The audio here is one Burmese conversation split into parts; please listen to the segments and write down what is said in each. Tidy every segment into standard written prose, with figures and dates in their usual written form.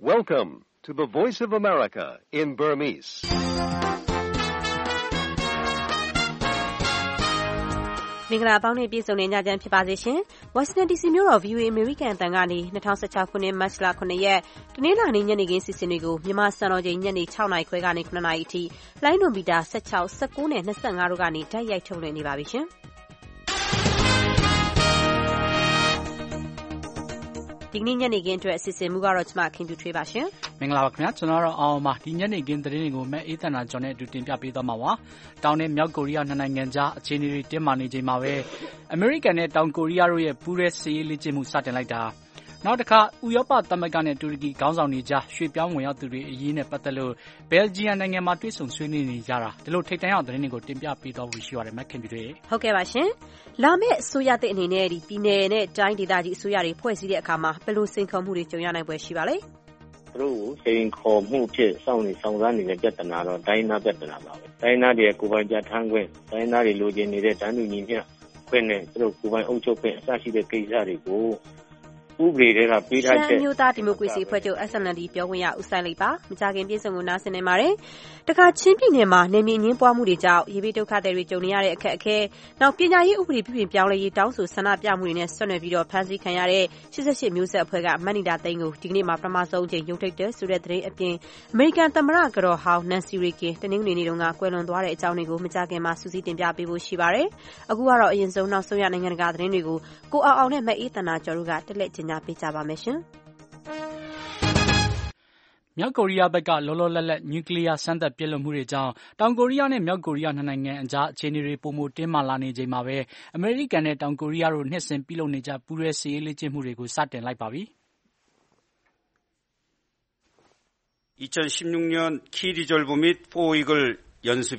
Welcome to the Voice of America in Burmese. ။မင်္ဂလာပေါင်းနဲ့ပြည့်စုံတဲ့ညချမ်းဖြစ်ပါစေရှင်။ Washington DC မြို့တော် VOA American အသံကနေ2016ခုနှစ်မတ်လ9ရက်တနင်္လာနေ့ညနေခင်းစီစဉ်တွေကိုမြန်မာစံတော်ချိန်ညနေ6နာရီခွဲကနေ9နာရီအထိလိုင်းဒွန်မီတာ16, 19နဲ့25တို့ကနေတိုက်ရိုက်ထုတ်လွှင့်နေပါပြီရှင်။ဒီကနေ့ညနေခင်းအတွက်အစီအစဉ်မူကတော့ကျမခင်ပြူထွေးပါရှင်။မင်္ဂလာပါခင်ဗျာကျွန်တော်တော့အောင်ပါဒီညနေခင်းသတင်းတွေကိုမက်အေးတန်တာကျော်နဲ့အတူတင်ပြပေးသွားမှာပါ။တောင်နဲ့မြောက်ကိုရီးယားနှစ်နိုင်ငံကြားအခြေအနေတွေတင်းမာနေချိန်မှာပဲအမေရိကန်နဲ့တောင်ကိုရီးယားတို့ရဲ့ပူးရဲစစ်ရေးလေ့ကျင့်မှုစတင်လိုက်တာနောက်တစ်ခါဥရောပသမဂ္ဂနဲ့တူရကီခေါင်းဆောင်တွေကြားရွှေ့ပြောင်းဝင်ရောက်သူတွေအရေးနဲ့ပတ်သက်လို့ဘယ်လ်ဂျီယံနိုင်ငံမှာတွေ့ဆုံဆွေးနွေးနေကြတာဒီလိုထိပ်တန်းအောင်သတင်းတွေကိုတင်ပြပေးသွားဖို့ရှိပါတယ်မက်ခင်ပြတွေဟုတ်ကဲ့ပါရှင်လာမယ့်အစိုးရသစ်အနေနဲ့ဒီပြည်နယ်နဲ့တိုင်းဒေသကြီးအစိုးရတွေဖွဲ့စည်းတဲ့အခါမှာဘယ်လိုစိန်ခေါ်မှုတွေကြုံရနိုင်ပွဲရှိပါလဲသူတို့စိန်ခေါ်မှုဖြစ်စောင့်နေဆောင်စားနေတဲ့ပြဿနာတော့တိုင်းနာပြဿနာပါပဲတိုင်းနာတွေကိုယ်ပိုင်ကြထမ်းခွင့်တိုင်းနာတွေလိုချင်နေတဲ့တန်းတူညီမျှခွင့်နဲ့သူတို့ကိုယ်ပိုင်အုပ်ချုပ်ခွင့်အစရှိတဲ့ကိစ္စတွေကိုဥပဒေတွေကပေးထားတဲ့မျိုးသားဒီမိုကရေစီအဖွဲ့ချုပ် SNLD ပြောခွင့်ရဦးဆိုင်လိပ်ပါမကြခင်ပြည်စုံကိုနားဆင်နေပါတယ်တခါချင်းပြည်နယ်မှာနေမြေငင်းပွားမှုတွေကြောင့်ရေဘေးဒုက္ခတွေကြုံနေရတဲ့အခက်အခဲနောက်ပညာရေးဥပဒေပြုပြင်ပြောင်းလဲရေးတောင်းဆိုဆန္ဒပြမှုတွေနဲ့ဆွတ်နွယ်ပြီးတော့ဖမ်းဆီးခံရတဲ့88မျိုးဆက်အဖွဲ့ကမန်နီတာသိန်းကိုဒီကနေ့မှာပထမဆုံးအကြိမ်ရုံထုတ်တဲ့ဆိုတဲ့သတင်းအပြင်အမေရိကန်သမ္မတကတော်ဟောင်းနန်စီရီကင်တနင်္ဂနွေနေ့တုန်းကကွယ်လွန်သွားတဲ့အကြောင်းတွေကိုမကြခင်မှာစူးစီးတင်ပြပေးဖို့ရှိပါတယ်အခုကတော့အရင်ဆုံးနောက်ဆုံးရနိုင်ငံတကာသတင်းတွေကိုကိုအောင်နဲ့မအေးတနာကျော်တို့ကတက်လက်ကျင်ညာပေးကြပါမယ်မြောက်ကိုရီးယားဘက်ကလောလောလတ်လတ်နျူကလ িয়ার စမ်းသပ်ပစ်လွှတ်မှုတွေကြောင့်တောင်ကိုရီးယားနဲ့မြောက်ကိုရီးယားနှစ်နိုင်ငံအကြားအခြေအနေတွေပိုမိုတင်းမာလာနေချိန်မှာပဲအမေရိကန်နဲ့တောင်ကိုရီးယားတို့နှစ်စဉ်ပြုလုပ်နေကြပူးရဲစစ်ရေးလေ့ကျင့်မှုတွေကိုစတင်လိုက်ပါပြီ 2016년 키리졸브 및 포이글 연습이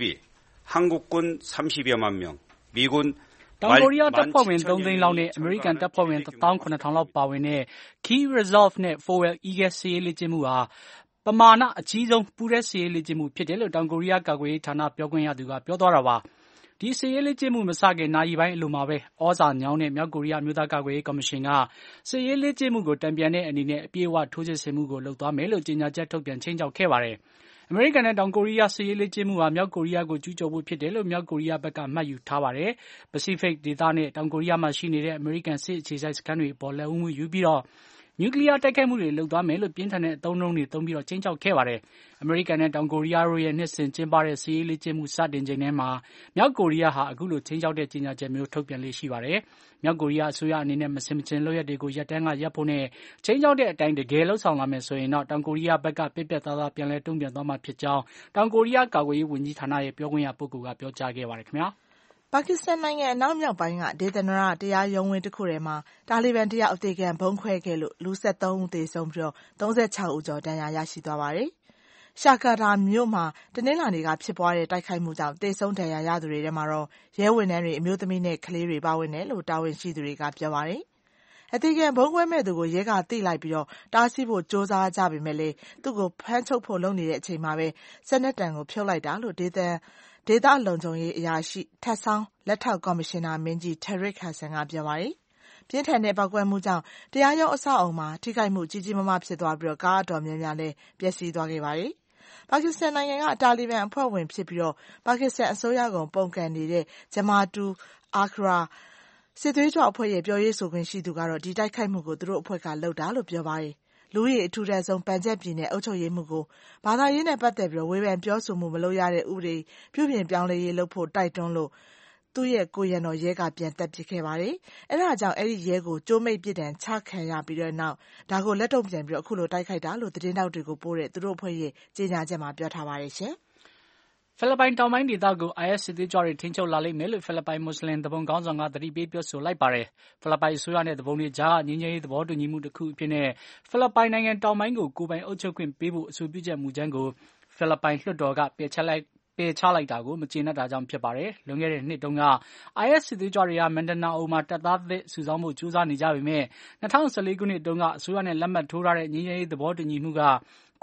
한국군 30여 만 명, 미군 တောင်ကိုရီးယားတပ်ဖွဲ့ဝင်3သိန်းလောက်နဲ့အမေရိကန်တပ်ဖွဲ့ဝင်1,700လောက်ပါဝင်တဲ့ Key Resolve နဲ့ Foal Eagle စစ်ရေးလေ့ကျင့်မှုဟာပမာဏအကြီးဆုံးပူးရဲစစ်ရေးလေ့ကျင့်မှုဖြစ်တယ်လို့တောင်ကိုရီးယားကာကွယ်ရေးဌာနပြောခွင့်ရသူကပြောသွားတာပါ။ဒီစစ်ရေးလေ့ကျင့်မှုမစခင်နာရီပိုင်းအလိုမှာပဲဩဇာညောင်းတဲ့မြောက်ကိုရီးယားမျိုးသားကာကွယ်ရေးကော်မရှင်ကစစ်ရေးလေ့ကျင့်မှုကိုတံပြန်တဲ့အနေနဲ့အပြည့်အဝထိုးစစ်ဆင်မှုကိုလုပ်သွားမယ်လို့ကြေညာချက်ထုတ်ပြန်ချိန်ချောက်ခဲ့ပါတယ်။အမေရိကန်နဲ့တောင်ကိုရီးယားစစ်ရေးလေ့ကျင့်မှုဟာမြောက်ကိုရီးယားကိုကျူးကျော်ဖို့ဖြစ်တယ်လို့မြောက်ကိုရီးယားဘက်ကမှတ်ယူထားပါတယ်။ ပစိဖိတ်ဒေသနဲ့တောင်ကိုရီးယားမှာရှိနေတဲ့အမေရိကန်စစ်အခြေစိုက်စခန်းတွေအပေါ်လက်ဦးမှုယူပြီးတော့နျူကလ িয়ার တိုက်ခိုက်မှုတွေလုပ်သွားမယ်လို့ပြင်းထန်တဲ့အသုံးအနှုန်းတွေသုံးပြီးတော့ချိန်ချောက်ခဲ့ပါတယ်။အမေရိကန်နဲ့တောင်ကိုရီးယားတို့ရဲ့နှစ်စဉ်ကျင်းပတဲ့စစ်ရေးလေ့ကျင့်မှုစတင်ချိန်ထဲမှာမြောက်ကိုရီးယားဟာအခုလိုချိန်ချောက်တဲ့ကြေညာချက်မျိုးထုတ်ပြန်လေးရှိပါတယ်။မြောက်ကိုရီးယားအစိုးရအနေနဲ့မစင်မချင်းလုပ်ရက်တွေကိုရပ်တန်းကရပ်ဖို့နဲ့ချိန်ချောက်တဲ့အတိုင်းတကယ်လှုပ်ဆောင်လာမယ်ဆိုရင်တော့တောင်ကိုရီးယားဘက်ကပြက်ပြက်သားသားပြန်လဲတုံ့ပြန်သွားမှာဖြစ်ကြောင်းတောင်ကိုရီးယားကာကွယ်ရေးဝန်ကြီးဌာနရဲ့ပြောခွင့်ရပုဂ္ဂိုလ်ကပြောကြားခဲ့ပါတယ်ခင်ဗျာ။ပါကစ္စတန်နိုင်ငံအနောက်မြောက်ပိုင်းကဒေသနာရတရားရုံးဝင်းတစ်ခုထဲမှာတာလီဘန်တယောက်အသေးခံဗုံးခွဲခဲ့လို့လူ73ဦးသေဆုံးပြီး36ဦးကျော်ဒဏ်ရာရရှိသွားပါတယ်။ရှာကာတာမြို့မှာတနင်္လာနေ့ကဖြစ်ပွားတဲ့တိုက်ခိုက်မှုကြောင့်သေဆုံးဒဏ်ရာရသူတွေထဲမှာတော့ရဲဝန်ထမ်းတွေအမျိုးသမီးနဲ့ကလေးတွေပါဝင်တယ်လို့တာဝန်ရှိသူတွေကပြောပါတယ်။အသေးခံဗုံးခွဲမဲ့သူကိုရဲကသိလိုက်ပြီးတားဆီးဖို့စ조사ကြပေမဲ့လည်းသူ့ကိုဖမ်းချုပ်ဖို့လုပ်နေတဲ့အချိန်မှာပဲစနက်တံကိုဖြုတ်လိုက်တာလို့ဒေသလုံခြုံရေးအရာရှိထပ်ဆောင်လက်ထောက်ကော်မရှင်နာမင်းကြီး Tariq Hassan ကပြောပါတယ်။ပြင်းထန်တဲ့ပောက်ကွဲမှုကြောင့်တရားရုံးအဆောက်အအုံမှာထိခိုက်မှုကြီးကြီးမားမားဖြစ်သွားပြီးကားအတော်များများလည်းပျက်စီးသွားခဲ့ပါတယ်။ပါကစ္စတန်နိုင်ငံကတာလီဘန်အဖွဲ့ဝင်ဖြစ်ပြီးပါကစ္စတန်အစိုးရကိုပုန်ကန်နေတဲ့ဂျမာတူအာခရာစစ်သွေးကြွအဖွဲ့ရဲ့ပြောရေးဆိုခွင့်ရှိသူကတော့ဒီတိုက်ခိုက်မှုကိုသူတို့အဖွဲ့ကလုပ်တာလို့ပြောပါတယ်။လူဦးရေအထူထပ်ဆုံးပန်ဂျပ်ပြည်နယ်အုပ်ချုပ်ရေးမှုကိုဘာသာရေးနဲ့ပတ်သက်ပြီးဝေဖန်ပြောဆိုမှုမလုပ်ရတဲ့ဥပဒေပြုပြင်ပြောင်းလဲရေးလုပ်ဖို့တိုက်တွန်းလို့သူ့ရဲ့ကိုရံတော်ရဲကပြန်တက်ပစ်ခဲ့ပါတယ်။အဲဒါကြောင့်အဲဒီရဲကိုကြိုးမိတ်ပြစ်ဒဏ်ချခံရပြီးနောက်ဒါကိုလက်တုံ့ပြန်ပြီးအခုလိုတိုက်ခိုက်တာလို့သတင်းတောက်တွေကိုပို့တဲ့သူတို့အဖွဲ့ရဲ့ကြေညာချက်မှာပြောထားပါတယ်ရှင်။ဖိလစ်ပိုင်တောင်ပိုင်းဒေသကို IS စစ်သွေးကြွတွေထိန်းချုပ်လာလိမ့်မယ်လို့ဖိလစ်ပိုင်မွတ်စလင်သူပုန်ခေါင်းဆောင်ကသတိပေးပြောဆိုလိုက်ပါတယ်။ဖိလစ်ပိုင်အစိုးရနဲ့သူပုန်တွေကြားငြိမ်းချမ်းရေးသဘောတူညီမှုတစ်ခုအဖြစ်နဲ့ဖိလစ်ပိုင်နိုင်ငံတောင်ပိုင်းကိုကိုယ်ပိုင်အုပ်ချုပ်ခွင့်ပေးဖို့အဆိုပြုချက်မူကြမ်းကိုဖိလစ်ပိုင်လွှတ်တော်ကပယ်ချလိုက်တာကိုမကျေနပ်တာကြောင့်ဖြစ်ပါတယ်။လွန်ခဲ့တဲ့နှစ်တုန်းက IS စစ်သွေးကြွတွေကမန်ဒနာအိုမှာတပ်သားသစ်စုဆောင်းဖို့ကြိုးစားနေကြပေမဲ့2014ခုနှစ်တုန်းကအစိုးရနဲ့လက်မှတ်ထိုးထားတဲ့ငြိမ်းချမ်းရေးသဘောတူညီမှုက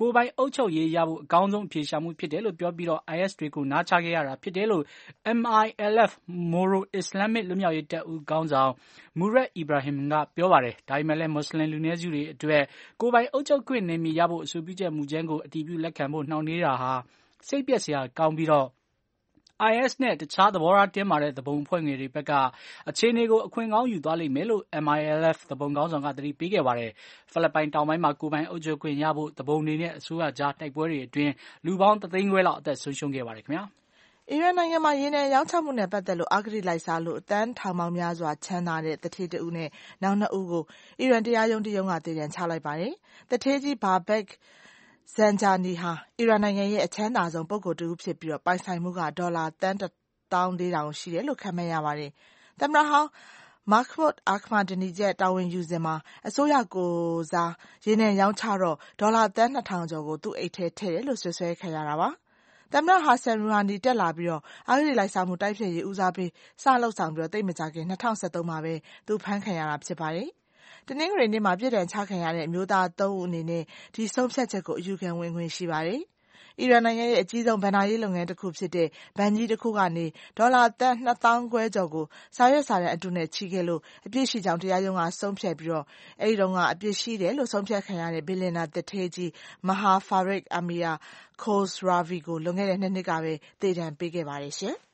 ကိုယ်ပိုင်အုပ်ချုပ်ရေးရဖို့အကောင်းဆုံးအဖြေရှာမှုဖြစ်တယ်လို့ပြောပြီးတော့ IS တွေကိုနားချခဲ့ရတာဖြစ်တယ်လို့ MILF Moro Islamic လွတ်မြောက်ရေးတပ်ဦးခေါင်းဆောင် Murad Ibrahim ကပြောပါတယ်။ဒါပေမဲ့လည်းမွတ်စလင်လူနည်းစုတွေအတွက်ကိုယ်ပိုင်အုပ်ချုပ်ခွင့်နယ်မြေရဖို့အဆိုပြုချက်မူကြမ်းကိုအတည်ပြုလက်ခံဖို့နှောင့်နှေးတာဟာစိတ်ပျက်စရာကောင်းပြီးတော့IS နဲ့တခြားသဘောထားတင်းမာတဲ့သဘုံအဖွဲ့ငယ်တွေဘက်ကအခြေအနေကိုအခွင့်ကောင်းယူသွားလိမ့်မယ်လို့ MILF သဘုံခေါင်းဆောင်ကသတိပေးခဲ့ပါတယ်။ဖိလစ်ပိုင်တောင်ပိုင်းမှာကိုယ်ပိုင်အုပ်ချုပ်ခွင့်ရဖို့သဘုံတွေနဲ့အစိုးရကြားတိုက်ပွဲတွေအတွင်းလူပေါင်း3 သိန်းခွဲလောက်အသက်ဆုံးရှုံးခဲ့ပါတယ်ခင်ဗျာ။အီရန်နိုင်ငံမှာရေနံရောင်းချမှုနဲ့ပတ်သက်လို့အဂတိလိုက်စားလို့အသန်းထောင်ပေါင်းများစွာချမ်းသာတဲ့တထေးတဦးနဲ့နောက်2ဦးကိုအီရန်တရားရုံးတစ်ရုံးကသေဒဏ်ချလိုက်ပါတယ်။တထေးကြီးဘာဘက်Zanjani ဟာအီရန်နိုင်ငံရဲ့အချမ်းသာဆုံးပုဂ္ဂိုလ်တဦးဖြစ်ပြီးပိုင်ဆိုင်မှုကဒေါ်လာသန်း1,400ရှိတယ်လို့ခန့်မှန်းရပါတယ်။သမ္မတဟောင်း Mahmoud Ahmadinejad တာဝန်ယူစဉ်မှာအစိုးရကိုယ်စားရေနံရောင်းချတော့ဒေါ်လာသန်း 2,000 ကျော်ကိုသူ့အိတ်ထဲထည့်တယ်လို့စွပ်စွဲခံရတာပါ။သမ္မတ Hassan Rouhani တက်လာပြီးအဂတိလိုက်စားမှုတိုက်ဖျက်ရေးဦးစားပေးစလုပ်ဆောင်ပြီးသိပ်မကြာခင်2013မှာပဲသူဖမ်းခံရတာဖြစ်ပါတယ်။တနင်္ဂနွေနေ့မှာပြစ်ဒဏ်ချခံရတဲ့အမျိုးသား3ဦးအနေနဲ့ဒီဆုံးဖြတ်ချက်ကိုအယူခံဝင်ခွင့်ရှိပါတယ်။အီရန်နိုင်ငံရဲ့အကြီးဆုံးဘဏ္ဍာရေးလုပ်ငန်းတစ်ခုဖြစ်တဲ့ဘဏ်ကြီးတစ်ခုကနေဒေါ်လာသန်း2,500 ကျော်ကိုစာရွက်စာတမ်းအတုနဲ့ချီခဲ့လို့အပြစ်ရှိကြောင်းတရားရုံးကဆုံးဖြတ်ပြီးအဲဒီတုန်းကအပြစ်ရှိတယ်လို့ဆုံးဖြတ်ခံရတဲ့ဘီလီယံနာသူဌေးကြီး Maher Farid Amir Khosravi ကိုလွန်ခဲ့တဲ့2နှစ်ကပဲသေဒဏ်ပေးခဲ့ပါတယ်ရှင်။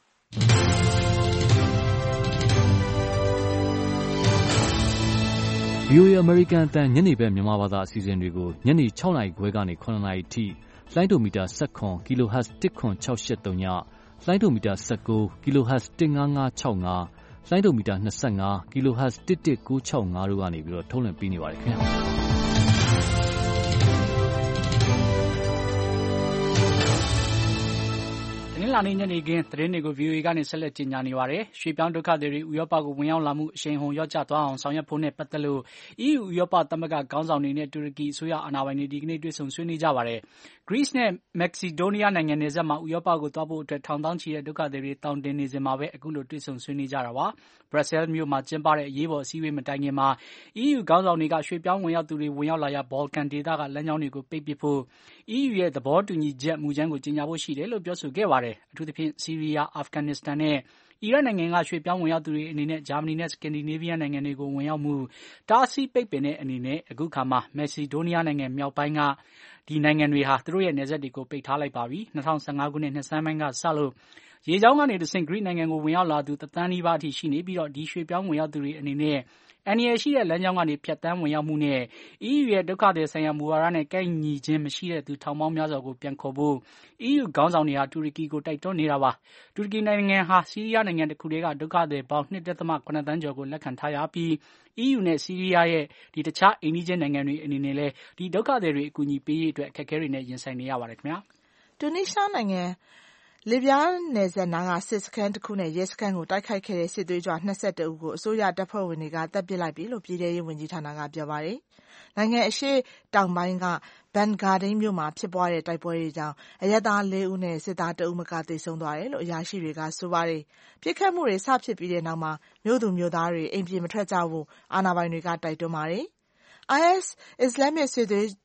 VOA American အသံညနေဘက်မြန်မာဘာသာအစီအစဉ်တွေကိုညနေ6နာရီခွဲကနေ9နာရီထိလိုင်းဒိုမီတာ17 kHz 10683ညလိုင်းဒိုမီတာ19 kHz 15565လိုင်းဒိုမီတာ25 kHz 11965တို့ကနေပြီးတော့ထုတ်လွှင့်ပေးနေပါတယ်ခင်ဗျာလာနေညနေခင်းသတင်းတွေကို VOA ကနေဆက်လက်ကြေညာနေပါတယ်။ရွှေပြောင်းဒုက္ခသည်တွေဥရောပကိုဝင်ရောက်လာမှုအရှိန်ဟုန်လျော့ကျသွားအောင်ဆောင်ရွက်ဖို့နဲ့ပတ်သက်လို့ EU ဥရောပသမဂ္ဂခေါင်းဆောင်တွေနဲ့တူရကီအစိုးရအာဏာပိုင်တွေဒီကနေ့တွေ့ဆုံဆွေးနွေးကြပါတယ်။ Greece နဲ့ Macedonia နိုင်ငံနယ်စပ်မှာဥရောပကိုသွားဖို့အတွက်ထောင်သောင်းချီတဲ့ဒုက္ခသည်တွေတောင်းတင်နေစဉ်မှာပဲအခုလိုတွေ့ဆုံဆွေးနွေးကြတာပါ။ Brussels မြို့မှာကျင်းပတဲ့အရေးပေါ်အစည်းအဝေးမတိုင်ခင်မှာ EU ခေါင်းဆောင်တွေကရွှေပြောင်းဝင်ရောက်သူတွေဝင်ရောက်လာရာ Balkan ဒေသကလမ်းကြောင်းတွေကိုပိတ်ပစ်ဖို့ EU ရဲ့သဘောတူညီချက်မူကြမ်းကိုကြေညာဖို့ရှိတယ်လို့ပြောဆိုခဲ့ပါတယ်။အထူးသဖြင့်ဆီးရီးယား၊အာဖဂန်နစ္စတန်နဲ့အီရတ်နိုင်ငံကရွှေပြောင်းဝင်ရောက်သူတွေအနေနဲ့ဂျာမနီနဲ့စကန်ဒီနေးဗီးယားနိုင်ငံတွေကိုဝင်ရောက်မှုတားဆီးပိတ်ပင်တဲ့အနေနဲ့အခုခါမှာမက်ဆီဒိုးနီးယားနိုင်ငံမြောက်ပိုင်းကဒီနိုင်ငံတွေဟာသူတို့ရဲ့နယ်စပ်တွေကိုပိတ်ထားလိုက်ပါပြီ။2015ခုနှစ်နှစ်ဆန်းပိုင်းကစလို့ရေကြောင်းကနေတဆင့်ဂရိနိုင်ငံကိုဝင်ရောက်လာသူ1 သန်းနီးပါးအထိရှိနေပြီးဒီရွှေပြောင်းဝင်ရောက်သူတွေအနေနဲ့အန္တရာယ်ရှိတဲ့လမ်းကြောင်းကနေဖြတ်သန်းဝင်ရောက်မှုနဲ့ EU ရဲ့ဒုက္ခသည်ဆိုင်ရာမူဝါဒနဲ့ကိုက်ညီခြင်းမရှိတဲ့သူထောင်ပေါင်းများစွာကိုပြန်ခေါ်ဖို့ EU ခေါင်းဆောင်တွေဟာတူရကီကိုတိုက်တွန်းနေတာပါ။တူရကီနိုင်ငံဟာဆီးရီးယားနိုင်ငံတစ်ခုတည်းကဒုက္ခသည်ပေါင်း 2.7 သန်းကျော်ကိုလက်ခံထားရပြီး EU နဲ့ဆီးရီးယားရဲ့တခြားအိမ်နီးချင်းနိုင်ငံတွေအနေနဲ့လည်းဒီဒုက္ခသည်တွေအကူအညီပေးရေးအတွက်အခက်အခဲတွေနဲ့ရင်ဆိုင်နေရပါတယ်ခင်ဗျာ။တူနီးရှားနိုင်ငံလစ်ဗျားနယ်စပ်နားကစစ်စခန်းတစ်ခုနဲ့ရဲစခန်းကိုတိုက်ခိုက်ခဲ့တဲ့စစ်သွေးကြွ21ဦးကိုအစိုးရတပ်ဖွဲ့ဝင်တွေကတပ်ပစ်လိုက်ပြီလို့ပြည်ထဲရေးဝန်ကြီးဌာနကပြောပါတယ်။နိုင်ငံအရှေ့တောင်ပိုင်းကဘန်ဂါဒိန်းမြို့မှာဖြစ်ပွားတဲ့တိုက်ပွဲတွေကြောင့်အရပ်သား4ဦးနဲ့စစ်သား1ဦးမကသေဆုံးသွားတယ်လို့အရာရှိတွေကဆိုပါတယ်။ပြစ်ခတ်မှုတွေစဖြစ်ပြီးတဲ့နောက်မှာမြို့သူမြို့သားတွေအိမ်ပြင်မထွက်ကြဖို့အာဏာပိုင်တွေကတိုက်တွန်းပါတယ်။ IS အစ္စလာမစ်အ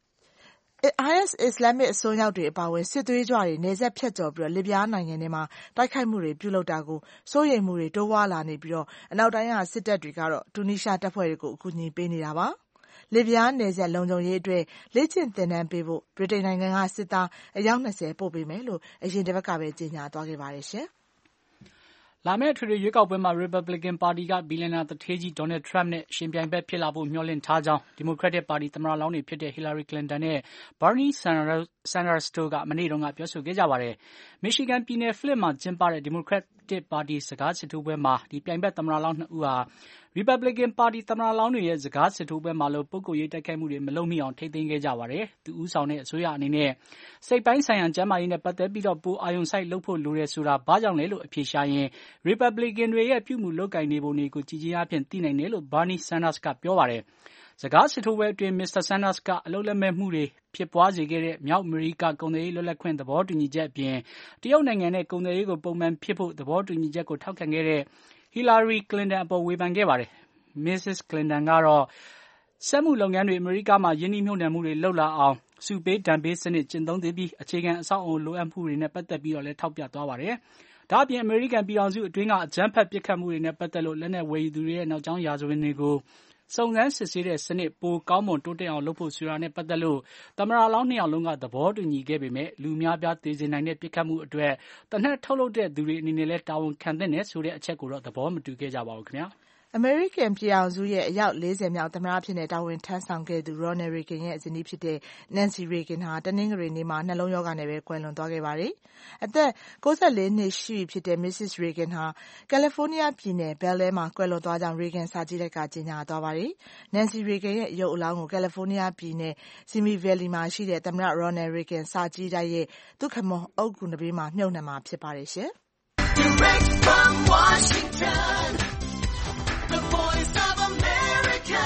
စွန်းရောက်တွေအပါအဝင်စစ်သွေးကြွတွေနယ်စပ်ဖြတ်ကျော်ပြီးလစ်ဗျားနိုင်ငံထဲမှာတိုက်ခိုက်မှုတွေပြုလုပ်တာကိုစိုးရိမ်မှုတွေတိုးပွားလာနေပြီးအနောက်တိုင်းကစစ်တပ်တွေကတော့တူနီးရှားတပ်ဖွဲ့တွေကိုအကူအညီပေးနေတာပါ။လစ်ဗျားနယ်စပ်လုံခြုံရေးအတွက်လေ့ကျင့်သင်တန်းပေးဖို့ဗြိတိန်နိုင်ငံကစစ်သားအယောက်20ပို့ပေးမယ်လို့အရင်တစ်ပတ်ကပဲကြေညာသွားခဲ့ပါတယ်ရှင်။လာမယ့်အထွေထွေရွေးကောက်ပွဲမှာ Republican ပါတီကဘီလီယံနာသူဌေးကြီး Donald Trump နဲ့ယှဉ်ပြိုင်ဘက်ဖြစ်လာဖို့မျှော်လင့်ထားကြောင်း Democratic ပါတီသမ္မတလောင်းတွေဖြစ်တဲ့ Hillary Clinton နဲ့ Bernie Sanders တို့ကမနေ့တုန်းကပြောဆိုခဲ့ကြပါတယ်။ Michigan ပြည်နယ် Flint မှာကျင်းပတဲ့ Democratic ပါတီစကားစစ်ထိုးပွဲမှာပြိုင်ဘက်သမ္မတလောင်း2ဦးဟာ Republican ပါတီသမ္မတလောင်းတွေရဲ့စကားစစ်ထိုးပွဲမှာလိုပုဂ္ဂိုလ်ရေးတိုက်ခိုက်မှုတွေမလုပ်မိအောင်ထိန်းသိမ်းခဲ့ကြပါတယ်။သူဦးဆောင်တဲ့အစိုးရအနေနဲ့စိတ်ပိုင်းဆိုင်ရာကျန်းမာရေးနဲ့ပတ်သက်ပြီးပိုအာရုံစိုက်လုပ်ဖို့လိုတယ်ဆိုတာဘာကြောင့်လဲလို့အဖြေရှာရင် Republican တွေရဲ့ပြုမှုလုပ်ကိုင်နေပုံတွေကိုကြည်ချင်းအားဖြင့်သိနိုင်တယ်လို့ Bernie Sanders ကပြောပါတယ်။စကားစစ်ထိုးပွဲအတွင်း Mr. Sanders ကအလုပ်လက်မဲ့မှုတွေဖြစ်ပွားစေခဲ့တဲ့မြောက်အမေရိကကုန်သွယ်ရေးလွတ်လပ်ခွင့်သဘောတူညီချက်အပြင်တရုတ်နိုင်ငံနဲ့ကုန်သွယ်ရေးကိုပုံမှန်ဖြစ်ဖို့သဘောတူညီချက်ကိုထောက်ခံခဲ့တဲ့ Hillary Clinton အပေါ်ဝေဖန်ခဲ့ပါတယ်။ Mrs. Clinton ကတော့စက်မှုလုပ်ငန်းတွေအမေရိကမှာယင်းနှိမ့်မြှုပ်နှံမှုတွေလုပ်လာအောင်စုပေးဒဏ်ပေးစနစ်ကျင့်သုံးသင့်ပြီးအခြေခံအဆောက်အအုံလိုအပ်မှုတွေနဲ့ပတ်သက်ပြီးတော့လည်းထောက်ပြသွားပါတယ်။ဒါ့အပြင်အမေရိကန်ပြည်ထောင်စုအတွင်းကအကြမ်းဖက်ပစ်ခတ်မှုတွေနဲ့ပတ်သက်လို့လက်နက်ဝယ်ယူသူတွေရဲ့နောက်ကြောင်းရာဇဝင်တွေကိုစုံစမ်းစစ်ဆေးတဲ့စနစ်ပိုကောင်းမွန်တိုးတက်အောင်လုပ်ဖို့ဆိုတာနဲ့ပတ်သက်လို့သမ္မတလောင်းနှစ်ယောက်လုံးကသဘောတူညီခဲ့ပေမဲ့လူများပြားသေစေနိုင်တဲ့ပစ်ခတ်မှုအတွက်တနက်ထုတ်လုပ်တဲ့သူတွေအနေနဲ့လည်းတာဝန်ခံသင့်တယ်ဆိုတဲ့အချက်ကိုတော့သဘောမတူခဲ့ကြပါဘူးခင်ဗျာ။အမေရိကန်ပြည်ထောင်စုရဲ့အယောက်40မြောက်သမ္မတအဖြစ်တာဝန်ထမ်းဆောင်ခဲ့သူ Ronald Reagan ရဲ့ဇနီးဖြစ်တဲ့ Nancy Reagan ဟာတနင်္ဂနွေနေ့မှာနှလုံးရောဂါနဲ့ကွယ်လွန်သွားခဲ့ပါတယ်။အသက်94နှစ်ရှိပြီဖြစ်တဲ့ Mrs. Reagan ဟာကယ်လီဖိုးနီးယားပြည်နယ် Bel Air မှာကွယ်လွန်သွားကြောင်း Reagan စာကြည့်တိုက်ကကြေညာသွားပါတယ်။ Nancy Reagan ရဲ့ရုပ်အလောင်းကိုကယ်လီဖိုးနီးယားပြည်နယ် Simi Valley မှာရှိတဲ့သမ္မတ Ronald Reagan စာကြည့်တိုက်ရဲ့သုခမွန်အုတ်ဂူနဘေးမှာမြှုပ်နှံမှာဖြစ်ပါတယ်ရှင်။ Direct from Washington, the voice of America,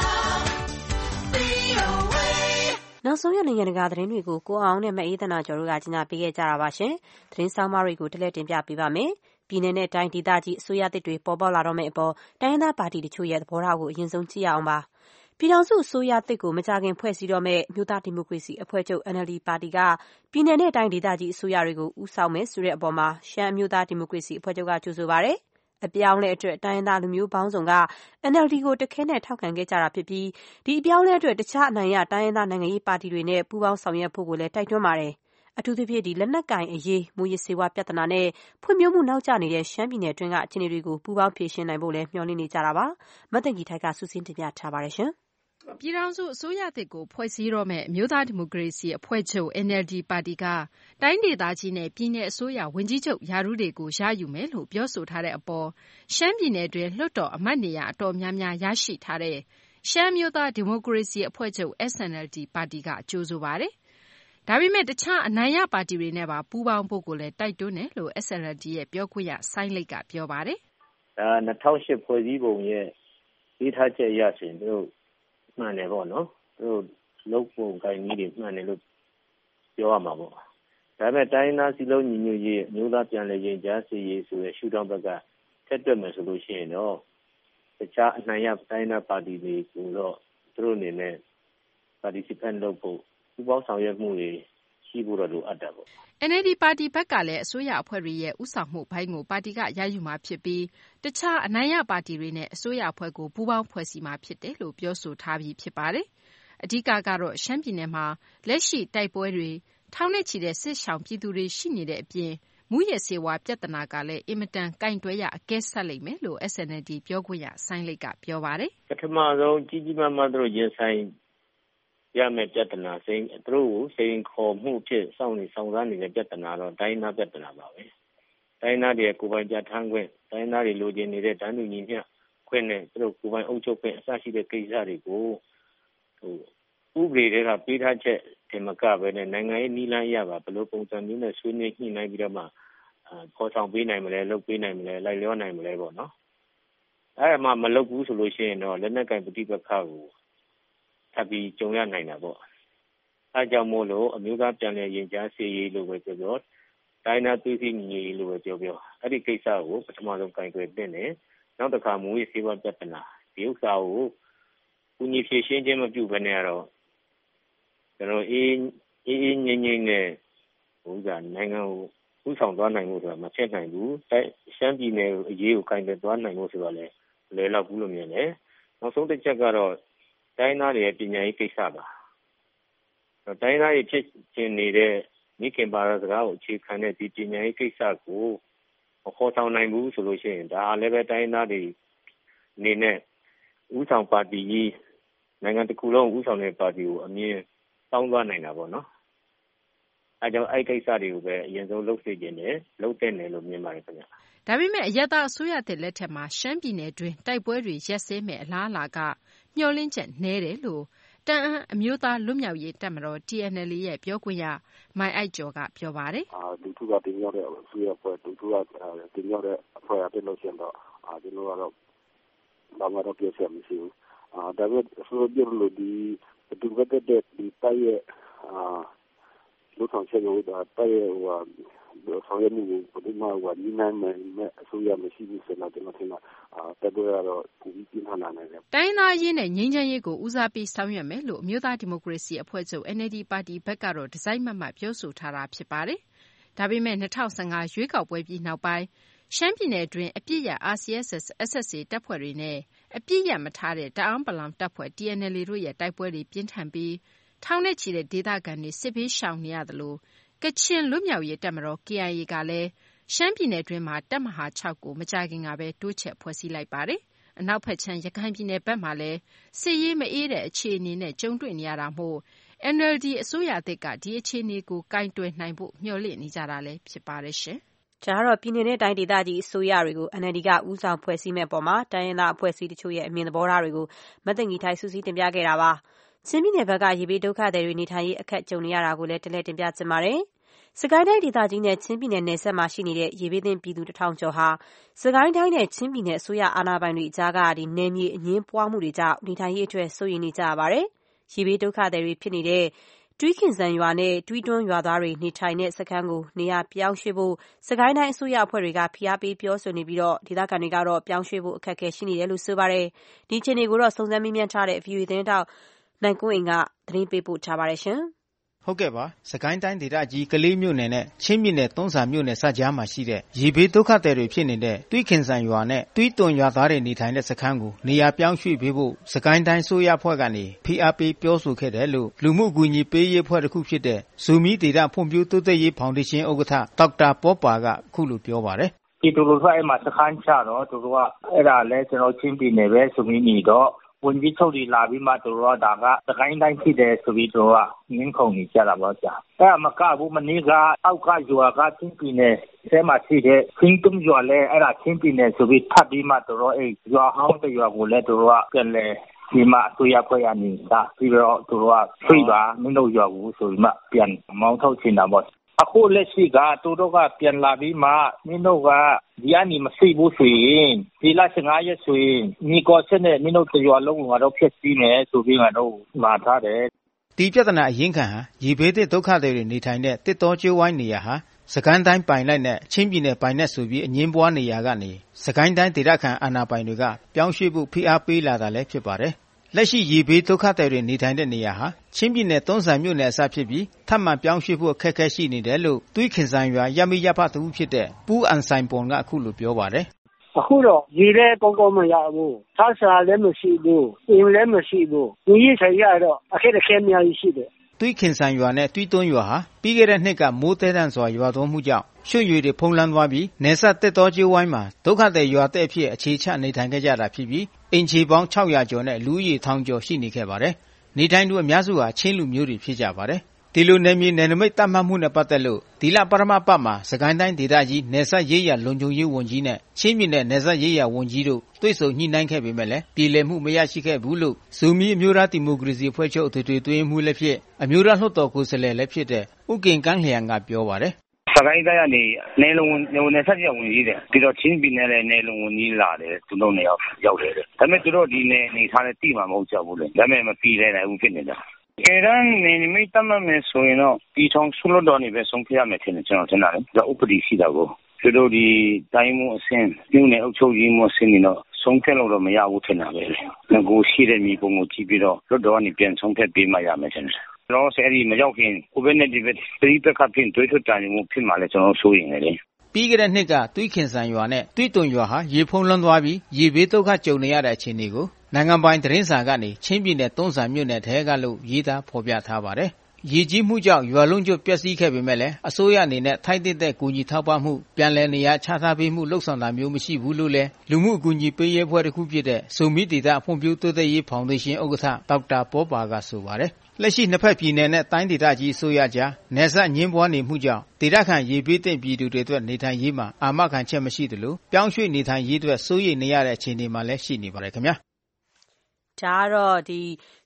VOA. နောက်ဆုံးရနိုင်ငံတကာသတင်းတွေကိုကိုအောင်နဲ့မအေးသနာကျော်တို့ကကြီးညာပေးခဲ့ကြတာပါရှင်။သတင်းဆောင်မတွေကိုတလဲတင်ပြပေးပါမယ်။ပြည်내နဲ့တိုင်းဒေသကြီးအစိုးရသစ်တွေပေါ်ပေါက်လာတော့မယ့်အပေါ်တိုင်းရင်းသားပါတီတချို့ရဲ့သဘောထားကိုအရင်ဆုံးကြည့်ရအောင်ပါ။ပြည်ထောင်စုအစိုးရသစ်ကိုမကြာခင်ဖွဲ့စည်းတော့မယ့်မြို့သားဒီမိုကရေစီအဖွဲ့ချုပ် NLD ပါတီကပြည်내နဲ့တိုင်းဒေသကြီးအစိုးရတွေကိုဦးဆောင်မယ်ဆိုတဲ့အပေါ်မှာရှမ်းအမျိုးသားဒီမိုကရေစီအဖွဲ့ချုပ်ကကြိုဆိုပါတယ်။အပြောင်းအလဲအတွက်တိုင်းရင်းသားလူမျိုးပေါင်းစုံက NLD ကိုတခဲနဲ့ထောက်ခံခဲ့ကြတာဖြစ်ပြီးဒီအပြောင်းအလဲအတွက်တခြားအနိုင်ရတိုင်းရင်းသားနိုင်ငံရေးပါတီတွေနဲ့ပူးပေါင်းဆောင်ရွက်ဖို့ကိုလည်းတိုက်တွန်းပါတယ်။အထူးသဖြင့်လက်နက်ကင်အရေးမူရစ်ဆေးဝါးပြဿနာနဲ့ဖွံ့ဖြိုးမှုနောက်ကျနေတဲ့ရှမ်းပြည်နယ်အတွင်းကအခြေအနေတွေကိုပူးပေါင်းဖြေရှင်းနိုင်ဖို့လည်းမျှော်လင့်နေကြတာပါ။မသိင်္ဂီထိုက်ကစုစည်းတင်ပြထားပါတယ်ရှင်။ပြည်ထောင်စုအစိုးရသစ်ကိုဖွဲ့စည်းတော့မယ့်အမျိုးသားဒီမိုကရေစီအဖွဲ့ချုပ် NLD ပါတီကတိုင်းဒေသကြီးနဲ့ပြည်내အစိုးရဝန်ကြီးချုပ်ရာထူးတွေကိုရယူမယ်လို့ပြောဆိုထားတဲ့အပေါ်ရှမ်းပြည်နယ်တွင်းလွှတ်တော်အမတ်နေရာအတော်များများရရှိထားတဲ့ရှမ်းအမျိုးသားဒီမိုကရေစီအဖွဲ့ချုပ် SNLD ပါတီကကြိုဆိုပါတယ်။ဒါပေမဲ့တခြားအနိုင်ရပါတီတွေနဲ့ပါပူးပေါင်းဖို့ကိုလည်းတိုက်တွန်းတယ်လို့ SNLD ရဲ့ပြောခွင့်ရစိုင်းလိတ်ကပြောပါတယ်။ဒါ2008ဖွဲ့စည်းပုံရဲ့ရေးထားချက်အရဆိုရင်တို့မှန်တယ်ပေါ့နော်တို့လုပ်ပုံကိုင်းကြီးတွေမှန်တယ်လို့ပြောရမှာပေါ့ဒါပေမဲ့တိုင်းသားစီလုံးညီညွတ်ရေးအမျိုးသားပြန်လည်ရင်ကြားစီရေးဆိုရရှုထောင့်ဘက်ကဆက်တွက်မယ်ဆိုလို့ရှိရင်တော့တခြားအနိုင်ရတိုင်းသားပါတီတွေကိုတော့သူတို့အနေနဲ့ participate လုပ်ဖို့ပူးပေါင်းဆောင်ရွက်မှုတွေရှိဖို့တော့လိုအပ်တာပေါ့ NLD ပါတီဘက်ကလည်းအစိုးရအဖွဲ့တွေရဲ့ဥဆောင်မှုဘိုင်းကိုပါတီကရယူမှာဖြစ်ပြီးတခြားအနိုင်ရပါတီတွေနဲ့အစိုးရအဖွဲ့ကိုပူးပေါင်းဖွဲ့စည်းမှာဖြစ်တယ်လို့ပြောဆိုထားပြီးဖြစ်ပါတယ်။အဓိကကတော့ရှမ်းပြည်နယ်မှာလက်ရှိတိုက်ပွဲတွေထောင်နဲ့ချီတဲ့စစ်ရှောင်ပြည်သူတွေရှိနေတဲ့အပြင်မူရစ်ဆေးဝါးပြဿနာကလည်းအင်မတန်ကင်တွယ်ရအကဲဆက်လိမ့်မယ်လို့ SNLD ပြောခွင့်ရစိုင်းလိတ်ကပြောပါတယ်။ပထမဆုံးကြီးကြီးမားမားသူတို့ရင်ဆိုင်ရမယ့်ပြဿနာစိန်သူတို့ကိုစိန်ခေါ်မှုဖြစ်စောင့်နေဆောင်စားနေတဲ့ပြဿနာတော့တိုင်းနာပြဿနာပါပဲတိုင်းနာတွေကိုယ်ပိုင်ပြဋ္ဌာန်းခွင့်တိုင်းနာတွေလိုချင်နေတဲ့တန်းတူညီမျှခွင့်နဲ့သူတို့ကိုယ်ပိုင်အုပ်ချုပ်ခွင့်အစရှိတဲ့ကိစ္စတွေကိုဥပဒေတွေကပေးထားချက်တင်မကပဲနဲ့နိုင်ငံရေးနည်းလမ်းအရပါဘယ်လိုပုံစံမျိုးနဲ့ဆွေးနွေးညှိနှိုင်းပြီးတော့မှဖော်ဆောင်ပေးနိုင်မလဲလုပ်ပေးနိုင်မလဲလိုက်လျောနိုင်မလဲပေါ့နော်အဲ့ဒါမှမလုပ်ဘူးဆိုလို့ရှိရင်တော့လက်နက်ကင်ပဋိပက္ခကိုထပ်ပြီးကြုံရနိုင်တာပေါ့အဲကြောင့်မို့လို့အမျိုးသားပြန်လည်ရင်ကြားစေရေးလို့ပဲပြောပြောတိုင်းနာသွေးစည်းညီညွတ်ရေးလို့ပဲပြောပြောအဲ့ဒီကိစ္စကိုပထမဆုံးကင်တွယ်တင်တယ်နောက်တစ်ခါမူရေးစေဝါပြဿနာဒီဥစ္စာကိုကုညီဖြည့်ရှင်းခြင်းမပြုဘဲနဲ့တော့ကျွန်တော်အေးငြိမ့်နဲ့ဟိုကနိုင်ငံကိုဥဆောင်သွားနိုင်မှုဆိုတာမဖြစ်နိုင်ဘူးရှမ်းပြည်နယ်အရေးကိုကင်တွယ်သွားနိုင်မှုဆိုတာလည်းလွယ်လောက်ဘူးလို့မြင်တယ်နောက်ဆုံးတစ်ချက်ကတော့တိုင်းသားတွေရဲ့ပညာရေးကိစ္စပါတိုင်းသားတွေဖြစ်ကျင်နေတဲ့မိခင်ဘာသာစကားကိုအခြေခံတဲ့ဒီပညာရေးကိစ္စကိုမခေါ်ဆောင်နိုင်ဘူးဆိုလို့ရှိရင်ဒါလည်းပဲတိုင်းသားတွေအနေနဲ့ဥဆောင်ပါတီကြီးနိုင်ငံတစ်ခုလုံးဥဆောင်တဲ့ပါတီကိုအမြင်တောင်းသွားနိုင်တာပေါ့နော်အဲကြောင့်အဲ့ကိစ္စတွေကိုပဲအရင်ဆုံးလုပ်စေခြင်းနဲ့လုပ်တဲ့နယ်လို့မြင်ပါတယ်ခင်ဗျဒါပေမဲ့အရသာအစိုးရတဲ့လက်ထက်မှာရှမ်းပြည်နယ်တွင်တိုက်ပွဲတွေရက်စဲမဲ့အလားအလာကမျှော်လင့်ချက်နည်းတယ်လို့တန်အန်းအမျိုးသားလွတ်မြောက်ရေးတပ်မတော် TNL ရဲ့ပြောခွင့်ရမိုင်အိုက်ကျော်ကပြောပါတယ်လူထုကတင်ရောက်တဲ့အစိုးရအဖွဲ့လူထုကတင်ရောက်တဲ့အဖွဲ့အဖြစ်လို့ရှင်တော့ကျွန်တော်ကတော့ဘာမှတော့ပြောစရာမရှိဘူးဒါပေမဲ့ဆိုတော့လို့ဒီဒုက္ခတဲ့ဒီတိုက်ရဲ့လူဆောင်ချက်ကိုတိုက်ရဲ့ဆောင်ရွက်မှုကိုဘယ်သူမှညီနိုင်မယ်အစိုးရမရှိဘူးဆိုတော့ကျွန်တော်ထင်တာတက်တော့ရတော့ပုံပြီးပြင်းထန်လာနိုင်တယ်တိုင်းသားရေးနဲ့ငြိမ်းချမ်းရေးကိုဦးစားပေးဆောင်ရွက်မယ်လို့အမျိုးသားဒီမိုကရေစီအဖွဲ့ချုပ် NLD ပါတီဘက်ကတော့ဒီဇိုင်းမှတ်မှတ်ပြောဆိုထားတာဖြစ်ပါတယ်။ဒါပေမဲ့2015ရွေးကောက်ပွဲပြီးနောက်ပိုင်းရှမ်းပြည်နယ်တွင်အပြစ်ရ RCSS SSA တပ်ဖွဲ့တွေနဲ့အပြစ်ရမထားတဲ့တအာင်းပလောင်တပ်ဖွဲ့ TNLA တို့ရဲ့တိုက်ပွဲတွေပြင်းထန်ပြီးထောင်နဲ့ချီတဲ့ဒေသခံတွေစစ်ဘေးရှောင်နေရသလိုကချင်လွတ်မြောက်ရေးတပ်မတော် KIA ကလည်းရှမ်းပြည်နယ်တွင်းမှာတပ်မဟာ 6 ကိုမကြာခင်ကပဲတိုးချဲ့ဖွဲ့စည်းလိုက်ပါတယ်။အနောက်ဘက်ခြမ်းရခိုင်ပြည်နယ်ဘက်မှာလည်းစစ်ရေးမအေးတဲ့အခြေအနေနဲ့ကြုံတွေ့နေရတာမို့ NLD အစိုးရသစ်ကဒီအခြေအနေကိုကင်တွယ်နိုင်ဖို့မျှော်လင့်နေကြတာလည်းဖြစ်ပါတယ်ရှင်။ဒါကတော့ပြည်နယ်နဲ့တိုင်းဒေသကြီးအစိုးရတွေကို NLD ကဦးဆောင်ဖွဲ့စည်းမဲ့ပေါ်မှာတိုင်းရင်းသားအဖွဲ့အစည်းတချို့ရဲ့အမြင်သဘောထားတွေကိုမသိငီထိုင်စူးစီးတင်ပြခဲ့တာပါ။ချင်းပြည်နယ်ဘက်ကရေဘေးဒုက္ခသည်တွေနေထိုင်ရေးအခက်ကြုံနေရတာကိုလည်းတလဲတင်ပြချင်ပါတယ်။စကိုင်းတိုင်းဒေသကြီးနဲ့ချင်းပြည်နယ်နယ်စပ်မှာရှိနေတဲ့ရေဘေးသင့်ပြည်သူ1000ကျော်ဟာစကိုင်းတိုင်းနဲ့ချင်းပြည်နယ်အစိုးရအာဏာပိုင်တွေအကြားကနယ်မြေအငြင်းပွားမှုတွေကြောင့်နေထိုင်ရေးအတွက်စိုးရိမ်နေကြရပါတယ်။ရေဘေးဒုက္ခသည်တွေဖြစ်နေတဲ့တွီးခင်စံရွာနဲ့တွီးတွန်းရွာသားတွေနေထိုင်တဲ့စခန်းကိုနေရာပြောင်းရွှေ့ဖို့စကိုင်းတိုင်းအစိုးရအဖွဲ့တွေကဖိအားပေးပြောဆိုနေပြီးဒေသခံတွေကတော့ပြောင်းရွှေ့ဖို့အခက်အခဲရှိနေတယ်လို့ဆိုပါတယ်။ဒီအခြေအနေကိုတော့စုံစမ်းမေးမြန်းထားတဲ့ VOA သတင်းတောက်နိုင်ကွန်းအိမ်ကသတင်းပေးပို့ထားပါတယ်ရှင်။ဟုတ်ကဲ့ပါစကိုင်းတိုင်းဒေသကြီးကလေးမြို့နယ်နဲ့ချင်းပြည်နယ်သုံးဆာမြို့နယ်စကြားမှာရှိတဲ့ရေဘေးဒုက္ခသည်တွေဖြစ်နေတဲ့တွီးခင်စံရွာနဲ့တွီးတွန်ရွာသားတွေနေထိုင်တဲ့စခန်းကိုနေရာပြောင်းရွှေ့ပေးဖို့စကိုင်းတိုင်းဆိုရဖွဲ့ကနေဖိအားပေးပြောဆိုခဲ့တယ်လို့လူမှုကူညီပေးရေးအဖွဲ့တစ်ခုဖြစ်တဲ့ဇူမီဒေတာဖွံ့ဖြိုးတိုးတက်ရေးဖောင်ဒေးရှင်းဥက္ကဋ္ဌဒေါက်တာပေါပါကအခုလိုပြောပါတယ်ဒီတို့လိုဆိုအဲ့မှာစခန်းချတော့တို့ကအဲ့ဒါလဲကျွန်တော်ချင်းပြည်နယ်ပဲဇူမီနေတော့ဝန်ကြီးချုပ်တွေလာပြီးမှတို့တော့ဒါကစကိုင်းတိုင်းဖြစ်တယ်ဆိုပြီးတော့ငင်းခုန်နေကြတာပေါ့ကြာအဲ့မကဘူးမနေ့ကအောက်ကရွာကချင်းပြည်နယ်ဆဲမှာရှိတဲ့ချင်းတုံးရွာလဲအဲ့ဒါချင်းပြည်နယ်ဆိုပြီးထပ်ပြီးမှတို့တော့အဲ့ရွာဟောင်းတဲ့ရွာကိုလဲတို့တော့ပြန်လဲဒီမှာအစိုးရဖွဲ့ရနေတာပြီးတော့တို့တော့ဆွေးပါမင်းတို့ရွာကိုဆိုပြီးမှပြန်မောင်းထုတ်ချင်တာပေါ့အခုလက်ရှိကတို့တော့ကပြန်လာပြီးမှမင်းတို့ကဒီအနီမရှိဘူးဆိုရင်ဒီလ15ရက်ဆိုရင်ညီကောဆက်နဲ့မင်းတို့ကြွားလုံးကတော့ဖြစ်ပြီးမယ်ဆိုပြီးတော့မှာထားတယ်ဒီပြဿနာအရင်ခံဟာရေဘေးသင့်ဒုက္ခတွေနေထိုင်တဲ့တစ်တော်ကျိုးဝိုင်းနေရာဟာစကိုင်းတိုင်းပိုင်လိုက်နဲ့ချင်းပြည်နယ်ပိုင်နဲ့ဆိုပြီးအငင်းပွားနေရာကနေစကိုင်းတိုင်းဒေသခံအာဏာပိုင်တွေကပြောင်းရွှေ့ဖို့ဖိအားပေးလာတာလည်းဖြစ်ပါတယ်လက်ရှိရေဘေးဒုက္ခသည်တွေနေထိုင်တဲ့နေရာဟာချင်းပြည်နယ်သုံးဆန်မြို့နယ်အစဖြစ်ပြီးထပ်မံပြောင်းရွှေ့ဖို့အခက်အခဲရှိနေတယ်လို့တွီးခင်စံရွာရမိရဖသူဖြစ်တဲ့ပူးအန်ဆိုင်ပွန်ကအခုလိုပြောပါတယ်အခုတော့ရေလည်းကောင်းကောင်းမရဘူးသားစာလည်းမရှိဘူးအိမ်လည်းမရှိဘူးဒီရေးထိုင်ရတော့အခက်အခဲများကြီးရှိတယ်တွီးခင်စံရွာနဲ့တွီးတွန်းရွာဟာပြီးခဲ့တဲ့နှစ်ကမိုးတဲတန်းစွာရွာသွန်းမှုကြောင့်ရွှေ့ရွေတွေဖုံးလွှမ်းသွားပြီးနယ်စပ်တစ်တော်ကျိုးဝိုင်းမှာဒုက္ခသည်ရွာတဲ့အဖြစ်အခြေချနေထိုင်ခဲ့ကြတာဖြစ်ပြီးအင်ချီပေါင်း600ကျော်နဲ့လူဦးရေ1000ကျော်ရှိနေခဲ့ပါတယ်။နေထိုင်သူအများစုဟာချင်းလူမျိုးတွေဖြစ်ကြပါတယ်။ဒီလိုနယ်မြေနယ်နိမိတ်တတ်မှတ်မှုနဲ့ပတ်သက်လို့ဒီလပထမပတ်မှာစကိုင်းတိုင်းဒေသကြီးနယ်စပ်ရေးရာလုံခြုံရေးဝန်ကြီးနဲ့ချင်းပြည်နယ်နယ်စပ်ရေးရာဝန်ကြီးတို့တွေ့ဆုံညှိနှိုင်းခဲ့ပေမဲ့လည်းပြည်လည်မှုမရရှိခဲ့ဘူးလို့ဇူမီအမျိုးသားဒီမိုကရေစီအဖွဲ့ချုပ်ထွေထွေတွင်းမှုလည်းဖြစ်အမျိုးသားလွှတ်တော်ကိုယ်စားလှယ်လည်းဖြစ်တဲ့ဥကင်ကန်းလျံကပြောပါတယ်စကိုင်းတိုင်းကနေနယ်လုံနယ်ဆက်ပြောင်းဝင်ကြီးတယ်ပြီးတော့ချင်းပြည်နယ်လည်းနယ်လုံဝင်ကြီးလာတယ်သူတို့နေရောက်တယ်ဒါပေမဲ့သူတို့ဒီနယ်နေထားတဲ့တိမှမဟုတ်ကြဘူးလေဒါပေမဲ့မပြီးနိုင်ဘူးဖြစ်နေတာကဲတော့နေမိတ်တမမယ်ဆိုရင်တော့ဒီထောင်ဆုလို့တော့နေပဲဆုံးဖြတ်ရမယ်ထင်တယ်ကျွန်တော်ထင်တာလေဒါဥပဒေရှိတာကိုသူတို့ဒီတိုင်းမှုအဆင့်ပြုနေအုပ်ချုပ်ရေးမှုအဆင့်နေတော့ဆုံးဖြတ်လို့တော့မရဘူးထင်တာပဲလေငကိုရှိတဲ့မြေပုံကိုကြည့်ပြီးတော့လွတ်တော်ကနေပြန်ဆုံးဖြတ်ပေးမှရမယ်ထင်တယ်ကျွန်တော်ဆက်ဒီမရောက်ခင်ကိုဗစ်နဲ့ဒီဗစ်သတိပကဖြစ်တွေးထွက်တန်မှုဖြစ်မှလည်းကျွန်တော်ဆိုရင်လေပြီးခဲ့တဲ့နှစ်ကတွီးခင်စံရွာနဲ့တွီးတွန်ရွာဟာရေဖုံးလွှမ်းသွားပြီးရေဘေးဒုက္ခကြုံနေရတဲ့အခြေအနေကိုနိုင်ငံပိုင်သတင်းစာကနေချင်းပြည်နယ်သုံးဆန်မြို့နယ်ထဲကလို့ရေးသားဖော်ပြထားပါတယ်။ရေကြီးမှုကြောင့်ရွာလုံးကျွတ်ပျက်စီးခဲ့ပေမဲ့လည်းအစိုးရအနေနဲ့ထိုက်တဲ့ကူညီထောက်ပံ့မှုပြန်လည်နေရာချထားပေးမှုလှုပ်ဆောင်တာမျိုးမရှိဘူးလို့လည်းလူမှုအကူအညီပေးရေးအဖွဲ့တစ်ခုဖြစ်တဲ့ဇူမီဒေတာဖွံ့ဖြိုးတိုးတက်ရေးဖောင်ဒေးရှင်းဥက္ကဋ္ဌဒေါက်တာပေါပါကဆိုပါတယ်။လက်ရှိနှစ်ဖက်ပြည်နယ်နဲ့တိုင်းဒေသကြီးအစိုးရကြားနယ်စပ်ညှင်းပွားနေမှုကြောင့်ဒေသခံရေဘေးသင့်ပြည်သူတွေအတွက်နေထိုင်ရေးမှာအာမခံချက်မရှိသလိုပြောင်းရွှေ့နေထိုင်ရေးအတွက်စိုးရိမ်နေရတဲ့အခြေအနေမှာလည်းရှိနေပါတယ်ခင်ဗျာဒါကတော့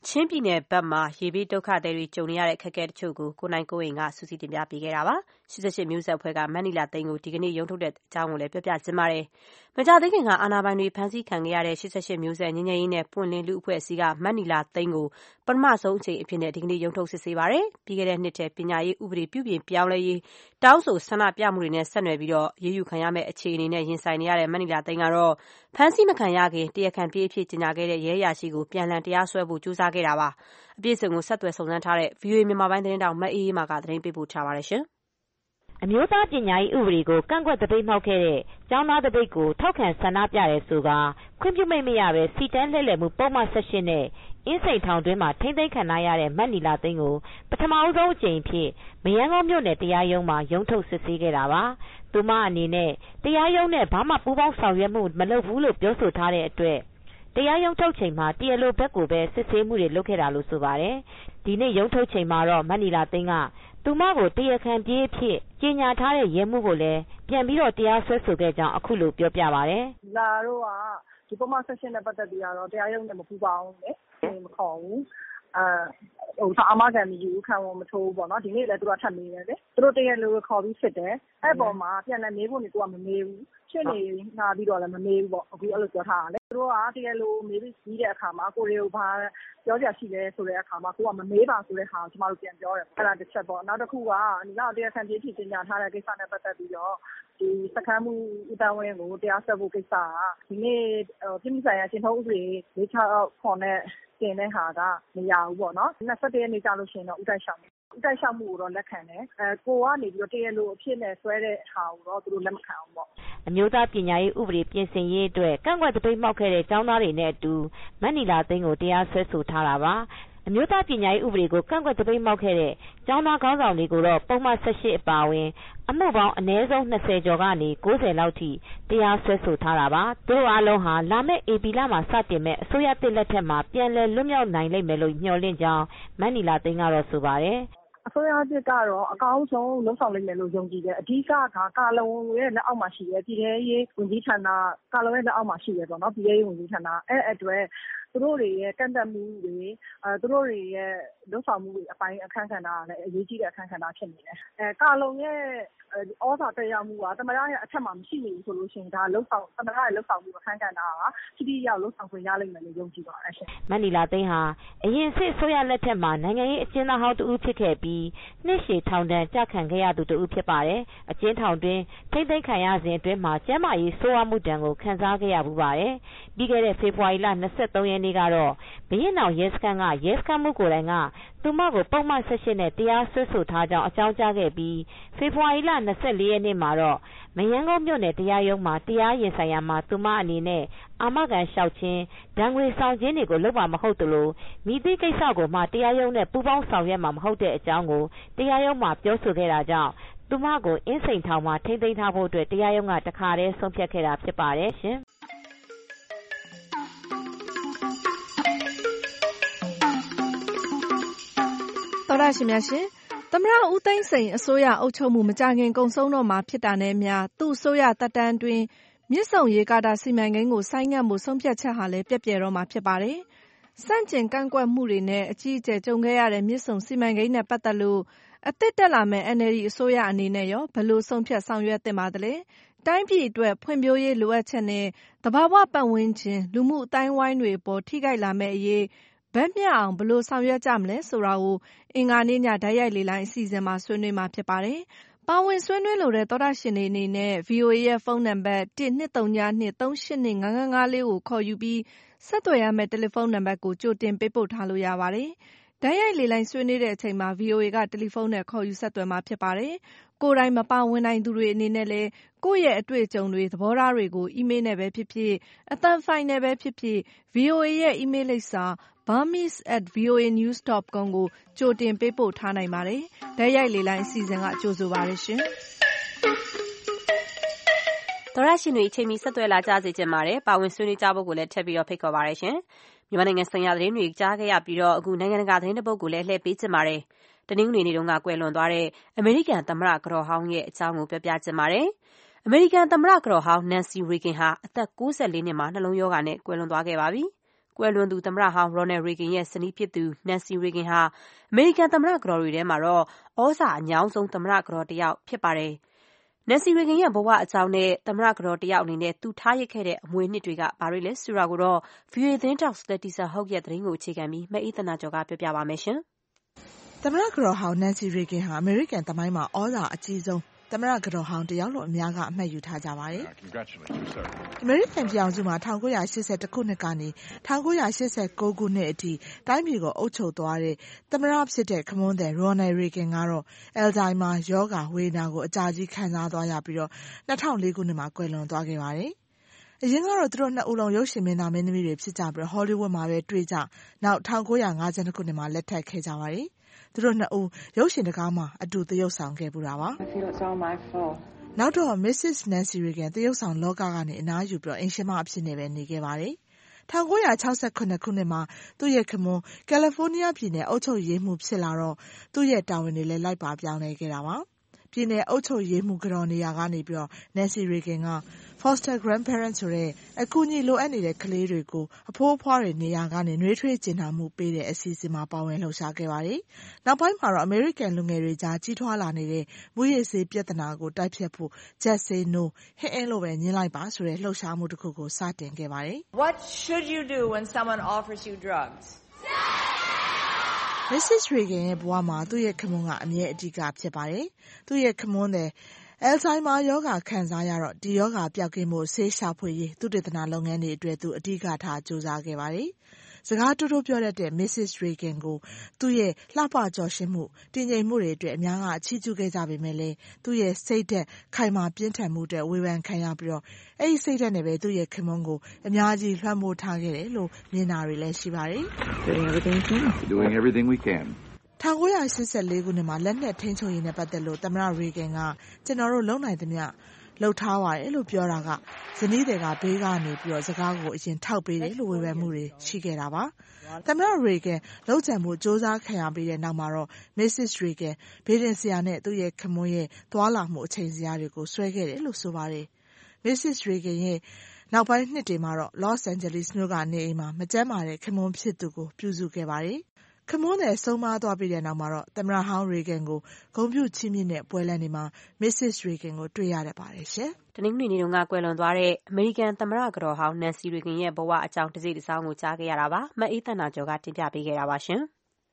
ချင်းပြည်နယ်ဘက်မှာရေဘေးဒုက္ခသည်တွေကြုံနေရတဲ့အခက်အခဲတချို့ကိုကိုနိုင်ကိုရင်ကစူးစီးတင်ပြပေးခဲ့တာပါ88မျိုးဆက်အဖွဲ့ကမန်နီလာသိန်းကိုဒီကနေ့ရုံးထုတ်တဲ့အကြောင်းကိုလည်းပြောပြချင်ပါတယ်မကြသေးခင်ကအာဏာပိုင်တွေဖမ်းဆီးခံခဲ့ရတဲ့88မျိုးဆက်ငင်းငယ်ရေးနဲ့ပွင့်လင်းလူအဖွဲ့အစည်းကမန်နီလာသိန်းကိုပထမဆုံးအချိန်အဖြစ်နဲ့ဒီကနေ့ရုံးထုတ်စစ်ဆေးပါတယ်ပြီးခဲ့တဲ့နှစ်ထဲပညာရေးဥပဒေပြုပြင်ပြောင်းလဲရေးတောင်းဆိုဆန္ဒပြမှုတွေနဲ့ဆက်နွယ်ပြီးတော့ရေးယူခံရမယ့်အခြေအနေနဲ့ရင်ဆိုင်နေရတဲ့မန်နီလာသိန်းကတော့ဖမ်းဆီးမခံရခင်တရားခံပြေးအဖြစ်ကြေညာခဲ့တဲ့ရဲရရှိကိုပြန်လည်တရားစွဲဖို့ကြိုးစားခဲ့တာပါအပြည့်အစုံကိုဆက်သွယ်စုံစမ်းထားတဲ့ VOA မြန်မာပိုင်းသတင်းတောက်မအေးအေးမာကသတင်းပေးပို့ထားပါတယ်ရှင်အမျိုးသားပညာရေးဥပဒေကိုကန့်ကွက်တပိတ်မှောက်ခဲ့တဲ့ကျောင်းသားတပိတ်ကိုထောက်ခံဆန္ဒပြရဲဆိုကခွင့်ပြုမိတ်မရပဲစီတန်းလှည့်လည်မှုပုံမှန်18နဲ့အင်းစိန်ထောင်တွင်းမှာထိမ့်သိမ်းခံရတဲ့မတ်နီလာသိန်းကိုပထမဆုံးအကြိမ်ဖြစ်မရန်ကုန်မြို့နယ်တရားရုံးမှာရုံးထုတ်စစ်ဆေးခဲ့တာပါသူမအနေနဲ့တရားရုံးနဲ့ဘာမှပူးပေါင်းဆောင်ရွက်မှုမလုပ်ဘူးလို့ပြောဆိုထားတဲ့အတွက်တရားရုံးထုတ်ချိန်မှာတရားလိုဘက်ကိုပဲစစ်ဆေးမှုတွေလုပ်ခဲ့တာလို့ဆိုပါတယ်ဒီနေ့ရုံးထုတ်ချိန်မှာတော့မတ်နီလာသိန်းကသူမကိုတရားခံပြေးဖြစ်ကြေညာထားတဲ့ရဲမှုကိုလည်းပြန်ပြီးတော့တရားစွဲဆိုခဲ့ကြောင်းအခုလိုပြောပြပါတယ်လာတော့ဒီပုံမှန်ဆက်ရှင်နဲ့ပတ်သက်ပြီးတော့တရားရုံးနဲ့မပူးပေါင်းဘူးလေမခေါ်ဘူးအာမခံမယူခံဝန်မထိုးဘူးပေါ့နော်ဒီနေ့လည်းသူကထပ်မေးတယ်လေသူတို့တရားလိုခေါ်ပြီးစစ်တယ်အဲ့ပေါ်မှာပြန်လည်းမေးဖို့နေသူကမမေးဘူးရှင်းနေနာပြီးတော့လည်းမမေးဘူးပေါ့အခုအဲ့လိုပြောထားတာလေသူတို့ကတရားလိုမေးပြီးတဲ့အခါမှာကိုရီကိုဘာပြောကြရှိလဲဆိုတဲ့အခါမှာကိုကမမေးပါဆိုတဲ့ဟာကိုကျမတို့ပြန်ပြောတယ်အဲ့ဒါတစ်ချက်ပေါ့နောက်တစ်ခုကနောက်တရားခံပြေးဖြစ်ကြေညာထားတဲ့ကိစ္စနဲ့ပတ်သက်ပြီးတော့ဒီစခန်းမှုဥပဒေဝင်ကိုတရားစွဲဖို့ကိစ္စကဒီနေ့ပြည်ဆိုင်ရာရှင်းထုတ်ဥပဒေ46ခွန်နဲ့တင်တဲ့ဟာကမရဘူးပေါ့နော်21ရက်နေ့ကြာလို့ရှိရင်တော့ဥတိုက်ရှောက်မှုကိုတော့လက်ခံတယ်ကိုကနေပြီးတော့တရားလိုအဖြစ်နဲ့ဆွဲတဲ့ဟာကိုတော့သူတို့လက်မခံဘူးပေါ့အမျိုးသားပညာရေးဥပဒေပြင်ဆင်ရေးအတွက်ကန့်ကွက်တပိတ်မှောက်ခဲ့တဲ့ကျောင်းသားတွေနဲ့အတူမတ်နီလာသိန်းကိုတရားစွဲဆိုထားတာပါအမျိုးသားပညာရေးဥပဒေကိုကန့်ကွက်တပိတ်မှောက်ခဲ့တဲ့ကျောင်းသားခေါင်းဆောင်တွေကိုတော့ပုံမှန်18အပါအဝင်အမှုပေါင်းအနည်းဆုံး20ကျော်ကနေ90လောက်ထိတရားစွဲဆိုထားတာပါသူတို့အားလုံးဟာလာမယ့်ဧပြီလမှာစတင်မဲ့အစိုးရတစ်လက်ထက်မှာပြန်လည်လွတ်မြောက်နိုင်လိမ့်မယ်လို့မျှော်လင့်ကြောင်းမတ်နီလာသိန်းကတော့ဆိုပါတယ်အစိုးရတစ်ကတော့အကောင်းဆုံးလုံဆောင်နိုင်မယ်လို့ယုံကြည်တယ်အဓိကကာလုံရဲ့လက်အောက်မှာရှိတယ်ပြည်ထရေးဝန်ကြီးဌာနကာလုံရဲ့လက်အောက်မှာရှိတယ်ပေါ့နော်ပြည်ရေးဝန်ကြီးဌာနအဲ့အတွက်သူတို့တွေရဲ့ကန့်သက်မှုတွေသူတို့တွေရဲ့လုံဆောင်မှုတွေအပိုင်းအခန်းကဏ္ဍကလည်းအရေးကြီးတဲ့အခန်းကဏ္ဍဖြစ်နေတယ်ကာလုံရဲ့ဩဇာတက်ရောက်မှုကသမရရဲ့အထက်မှာမရှိနေဘူးဆိုလို့ရှိရင်ဒါသမရရဲ့လုံဆောင်မှုအခန်းကဏ္ဍကထိထိရောက်လုံဆောင်ခွင့်ရလိမ့်မယ်လို့ယုံကြည်ပါတယ်ရှင်မတ်နီလာသိန်းဟာအရင်စစ်အစိုးရလက်ထက်မှာနိုင်ငံရေးအကျဉ်းသားဟောင်းတဦးဖြစ်ခဲ့ပြီးနှစ်ရှည်ထောင်ဒဏ်ကျခံခဲ့ရသူတဦးဖြစ်ပါတယ်အကျဉ်းထောင်တွင်ထိမ့်သိမ်းခံရစဉ်အတွင်းမှာကျန်းမာရေးဆိုးဝါးမှုဒဏ်ကိုခံစားခဲ့ရမှုပါတယ်ပြီးခဲ့တဲ့ဖေဖော်ဝါရီလ23ရက်နေ့ကတော့ဘရင်နောင်ရဲစခန်းကရဲစခန်းမှုကိုယ်တိုင်ကသူမကိုပုံမှန်18နဲ့တရားစွဲဆိုထားကြောင်းအကြောင်းကြားခဲ့ပြီးဖေဖော်ဝါရီလ24ရက်နေ့မှာတော့မရန်ကုန်မြို့နယ်တရားရုံးမှာတရားရင်ဆိုင်ရာမှာသူမအနေနဲ့အာမခံလျှောက်ခြင်းဒဏ်ငွေဆောင်ခြင်းတွေကိုလုပ်မှာမဟုတ်သလိုမိသည့်ကိစ္စကိုမှတရားရုံးနဲ့ပူးပေါင်းဆောင်ရွက်မှာမဟုတ်တဲ့အကြောင်းကိုတရားရုံးမှာပြောဆိုခဲ့တာကြောင့်သူမကိုအင်းစိန်ထောင်မှာထိန်းသိမ်းထားဖို့အတွက်တရားရုံးကတခါတည်းဆုံးဖြတ်ခဲ့တာဖြစ်ပါတယ်ရှင်တော်ရရှိမြရှင်သမရဦးသိန်းစိန်အစိုးရအုပ်ချုပ်မှုမကြခင်ကုံဆုံးတော့မှာဖြစ်တာနဲ့များသူ့အစိုးရတပ်တန်းတွင်မြစ်ဆုံရေကာတာစီမံကိန်းကိုဆိုင်းငံ့မှုဆုံးဖြတ်ချက်ဟာလည်းပြည့်ပြည့်တော့မှာဖြစ်ပါတယ်။စန့်ကျင်ကန့်ကွက်မှုတွေနဲ့အကြီးအကျယ်ကြုံခဲ့ရတဲ့မြစ်ဆုံစီမံကိန်းနဲ့ပတ်သက်လို့အသစ်တက်လာမဲ့ NLD အစိုးရအနေနဲ့ရောဘယ်လိုဆုံးဖြတ်ဆောင်ရွက်သင့်ပါသလဲ။တိုင်းပြည်အတွက်ဖွံ့ဖြိုးရေးလိုအပ်ချက်နဲ့သဘာဝပတ်ဝန်းကျင်လူမှုအတိုင်းဝိုင်းတွေအပေါ်ထိခိုက်လာမဲ့အရေးဘက်မျှအောင်ဘယ်လိုဆောင်ရွက်ကြမလဲဆိုတာကိုအင်္ဂါနေ့ညဓာတ်ရိုက်လေလိုင်းအစီအစဉ်မှာဆွေးနွေးမှာဖြစ်ပါတယ်။ပါဝင်ဆွေးနွေးလိုတဲ့သောတရှင်တွေအနေနဲ့ VOA ရဲ့ဖုန်းနံပါတ်123238555ကိုခေါ်ယူပြီးဆက်သွယ်ရမယ့်တယ်လီဖုန်းနံပါတ်ကိုကြိုတင်ပေးပို့ထားလို့ရပါတယ်။ဓာတ်ရိုက်လေလိုင်းဆွေးနွေးတဲ့အချိန်မှာ VOA ကတယ်လီဖုန်းနဲ့ခေါ်ယူဆက်သွယ်မှာဖြစ်ပါတယ်။ကိုယ်တိုင်မပါဝင်နိုင်သူတွေအနေနဲ့လည်းကိုယ့်ရဲ့အတွေ့အကြုံတွေသဘောထားတွေကိုအီးမေးလ်နဲ့ပဲဖြစ်ဖြစ်အသံဖိုင်နဲ့ပဲဖြစ်ဖြစ် VOA ရဲ့အီးမေးလ်လိပ်စာ burmese@voanews.com ကိုကြိုတင်ပေးပို့ထားနိုင်ပါတယ်။ဓာတ်ရိုက်လေလိုင်းအစီအစဉ်ကကြိုဆိုပါရရှင်။သောရရှင်တွေအချိန်မီဆက်သွယ်လာကြစေချင်ပါတယ်။ပါဝင်ဆွေးနွေးကြဖို့ကိုလည်းထပ်ပြီးတော့ဖိတ်ခေါ်ပါရရှင်။မြန်မာနိုင်ငံဆိုင်ရာသတင်းတွေကြားခဲ့ရပြီးတော့အခုနိုင်ငံတကာသတင်းတစ်ပုဒ်ကိုလည်းလှည့်ပေးချင်ပါတယ်။တနင်္ဂနွေနေ့တုန်းကကွယ်လွန်သွားတဲ့အမေရိကန်သမ္မတကတော်ဟောင်းရဲ့အကြောင်းကိုပြောပြချင်ပါတယ်။အမေရိကန်သမ္မတကတော်ဟောင်းနန်စီရီဂင်ဟာအသက်94နှစ်မှာနှလုံးရောဂါနဲ့ကွယ်လွန်သွားခဲ့ပါပြီ။ကွယ်လွန်သူသမ္မတဟောင်း Ronald Reagan ရဲ့ဇနီးဖြစ်သူ Nancy Reagan ဟာအမေရိကန်သမ္မတကတော်တွေထဲမှာတော့ဩဇာအညောင်းဆုံးသမ္မတကတော်တစ်ယောက်ဖြစ်ပါတယ်။ Nancy Reagan ရဲ့ဘဝအကြောင်းနဲ့သမ္မတကတော်တစ်ယောက်အနေနဲ့သူထားရစ်ခဲ့တဲ့အမွေအနှစ်တွေကဘာတွေလဲဆိုတာကိုတော့ VOA သတင်းထောက် Leticia Holt ရဲ့သတင်းကိုအခြေခံပြီးမအေးသန္တာကျော်ကပြောပြပါမယ်။သမ္မတကတော်ဟောင်း Nancy Reagan ဟာအမေရိကန်သမိုင်းမှာဩဇာအကြီးဆုံးသမ္မတကတော်ဟောင်းတစ်ယောက်လို့အများကအမှတ်ယူထားကြပါတယ်။အမေရိကန်ပြည်ထောင်စုမှာ1981ခုနှစ်ကနေ1989ခုနှစ်အထိတိုင်းပြည်ကိုအုပ်ချုပ်သွားတဲ့သမ္မတဖြစ်တဲ့ခမွန်းသည် Ronald Reagan ကတော့ Alzheimer ရောဂါဝေဒနာကိုအကြာကြီးခံစားသွားရပြီး2004ခုနှစ်မှာကွယ်လွန်သွားခဲ့ပါတယ်။အရင်ကတော့သူတို့နှစ်ဦးလုံးရုပ်ရှင်မင်းသားမင်းသမီးတွေဖြစ်ကြပြီးဟောလီဝုဒ်မှာပဲတွေ့ကြနောက်1952ခုနှစ်မှာလက်ထပ်ခဲ့ကြပါတယ်။သူတို့နှစ်ဦးရုပ်ရှင်တကားမှာအတူသရုပ်ဆောင်ခဲ့ပူတာပါ။နောက်တော့ Mrs. Nancy Reagan သရုပ်ဆောင်လောကကနေအနားယူပြီးအိမ်ရှင်မအဖြစ်နဲ့ပဲနေခဲ့ပါတယ်။1968ခုနှစ်မှာသူ့ရဲ့ခမွန်းကယ်လီဖိုးနီးယားပြည်နယ်အုပ်ချုပ်ရေးမှူးဖြစ်လာတော့သူ့ရဲ့တာဝန်တွေလည်းလိုက်ပါပြောင်းလဲခဲ့တာပါ။ပြည်နယ်အုပ်ချုပ်ရေးမှူးကတော်နေရာကနေပြီး Nancy Reagan က Foster Grandparents ဆိုတဲ့အကူအညီလိုအပ်နေတဲ့ကလေးတွေကိုအဖိုးအဖွားတွေနေရာကနေနွေးထွေးကျင်နာမှုပေးတဲ့အစီအစဉ်မှာပါဝင်လှုပ်ရှားခဲ့ပါတယ်။နောက်ပိုင်းမှာတော့အမေရိကန်လူငယ်တွေကြားကြီးထွားလာနေတဲ့မူးယစ်ဆေးပြဿနာကိုတိုက်ဖျက်ဖို့ Just Say No ဟင်းအင်းလို့ပဲညှင်းလိုက်ပါဆိုတဲ့လှုပ်ရှားမှုတစ်ခုကိုစတင်ခဲ့ပါတယ်။ What should you do when someone offers you drugs? Mrs. Reagan ရဲ့ဘဝမှာသူ့ရဲ့ခမွန်းကအမြဲအဓိကဖြစ်ပါတယ်။သူ့ရဲ့ခမွန်းတဲ့ Alzheimer ရောဂါခံစားရတော့ဒီရောဂါပျောက်ကင်းဖို့ဆေးရှာဖွေရေးသုတေသနလုပ်ငန်းတွေအတွက်သူအဓိကထားကြိုးစားခဲ့ပါတယ်။စကားတိုးတိုးပြောတတ်တဲ့ Mrs. Reagan ကိုသူ့ရဲ့လှပကျော်ရှင်မှုတည်ငြိမ်မှုတွေအတွက်အများကချီးကျူးခဲ့ကြပေမဲ့လည်းသူ့ရဲ့စိတ်ဓာတ်ခိုင်မာပြင်းထန်မှုအတွက်ဝေဖန်ခံရပြီးအဲဒီစိတ်ဓာတ်နဲ့ပဲသူ့ရဲ့ခမွန်းကိုအများကြီးလွှမ်းမိုးထားခဲ့တယ်လို့မြင်တာတွေလည်းရှိပါတယ်။ Doing everything we can. 1984ခုနှစ်မှာလက်နက်ထိန်းချုပ်ရေးနဲ့ပတ်သက်လို့သမ္မတ Reagan ကကျွန်တော်တို့လုပ်နိုင်သမျှလုပ်ထားပါတယ်လို့ပြောတာကဇနီးတွေကဘေးကနေပြီးစကားကိုအရင်ထောက်ပေးတယ်လို့ဝေဖန်မှုတွေရှိခဲ့တာပါ။သမ္မတ Reagan လုပ်ကြံမှုစ조사ခံရပြီးတဲ့နောက်မှာတော့ Mrs. Reagan ဘေးဒင်ဆရာနဲ့သူ့ရဲ့ခမွန်းရဲ့သွာလာမှုအချိန်ဇယားတွေကိုဆွဲခဲ့တယ်လို့ဆိုပါတယ်။ Mrs. Reagan ရဲ့နောက်ပိုင်းနှစ်တွေမှာတော့ Los Angeles မြို့ကနေအိမ်မှာမကျန်းမာတဲ့ခမွန်းဖြစ်သူကိုပြုစုခဲ့ပါတယ်။ခမွန်းနဲ့ဆုံးမသွားပြီးတဲ့နောက်မှာတော့သမ္မတဟောင်း Reagan ကိုဂုဏ်ပြုချီးမြှင့်တဲ့ပွဲလမ်းတွေမှာ Mrs. Reagan ကိုတွေ့ရတတ်ပါတယ်ရှင်။တနင်္ဂနွေနေ့တုန်းကကွယ်လွန်သွားတဲ့အမေရိကန်သမ္မတကတော်ဟောင်း Nancy Reagan ရဲ့ဘဝအကြောင်းတစ်စိတ်တစ်စောင်းကိုကြားခဲ့ရတာပါ။မအေးသန္တာကျော်ကတင်ပြပေးခဲ့တာပါရှင်။